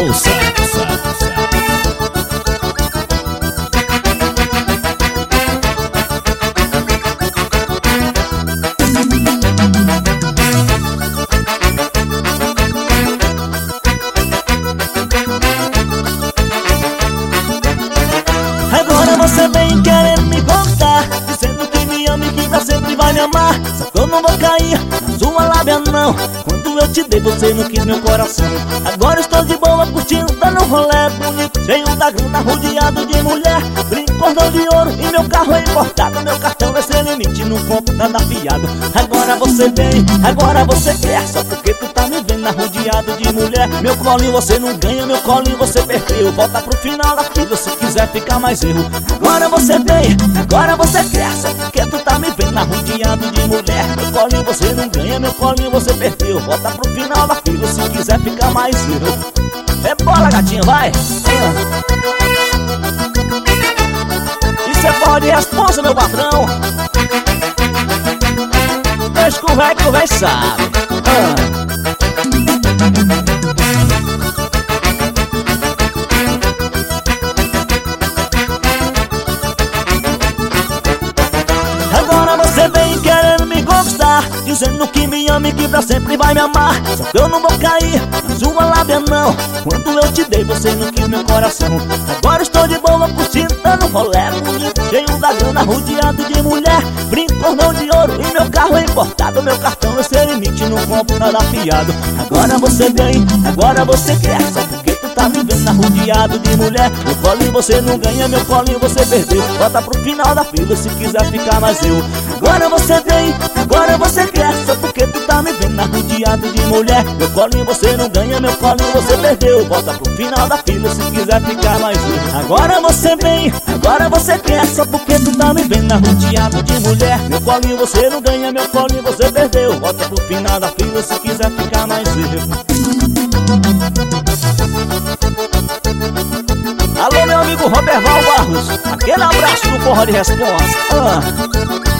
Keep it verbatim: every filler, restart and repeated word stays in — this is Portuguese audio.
Ouça, ouça, ouça. Agora você vem querendo me contar, dizendo que me ama e que pra sempre vai me amar. Só que eu não vou cair na sua lábia não. Quando eu te dei você não quis meu coração. Agora estou de boa curtindo, dando um rolé bonito, cheio da grana, rodeado de mulher. Brinco, cordão de ouro e meu carro é importado. Meu cartão é sem limite, não compro nada fiado. Agora você vem, agora você quer, só porque tu tá me vendo rodeado de mulher. Meu colinho você não ganha, meu colinho você perdeu. Volta pro final da fila se quiser ficar mais erro. Agora você vem, agora você quer, só porque tu tá me vendo rodeado de mulher. Meu colinho você não ganha, meu colinho você perdeu. Volta pro final da fila se quiser ficar mais erro. É bola, gatinha, vai! Ah. Isso é porra de responsa, meu patrão. Deixa que o véio que o véio sabe. Ah. Agora você vem querendo me conquistar, dizendo que me ama e que pra sempre vai me amar. Só que eu não vou cair na sua lábia não. Quando eu te dei você não quis meu coração. Agora estou de boa curtindo, dando rolé bonito, cheio da grana, rodeado de mulher. Brinco, cordão de ouro e meu carro é importado. Meu cartão é sem limite, não compro nada fiado. Agora você vem, agora você quer, só porque tu tá me vendo rodeado de mulher. Meu colinho você não ganha, meu colinho você perdeu. Volta pro final da fila se quiser ficar mais eu. Agora você vem, agora você quer, só porque tu tá me vendo rodeado de mulher. Meu colinho você não ganha, meu colinho você perdeu. Volta pro final da fila se quiser ficar mais eu. Agora você vem, agora você quer, só porque tu tá me vendo rodeado de mulher. Meu colinho você não ganha, meu colinho você perdeu. Volta pro final da fila se quiser ficar mais eu. Alô, meu amigo Roberval Barros, aquele abraço do Porra de Responsa. Ah.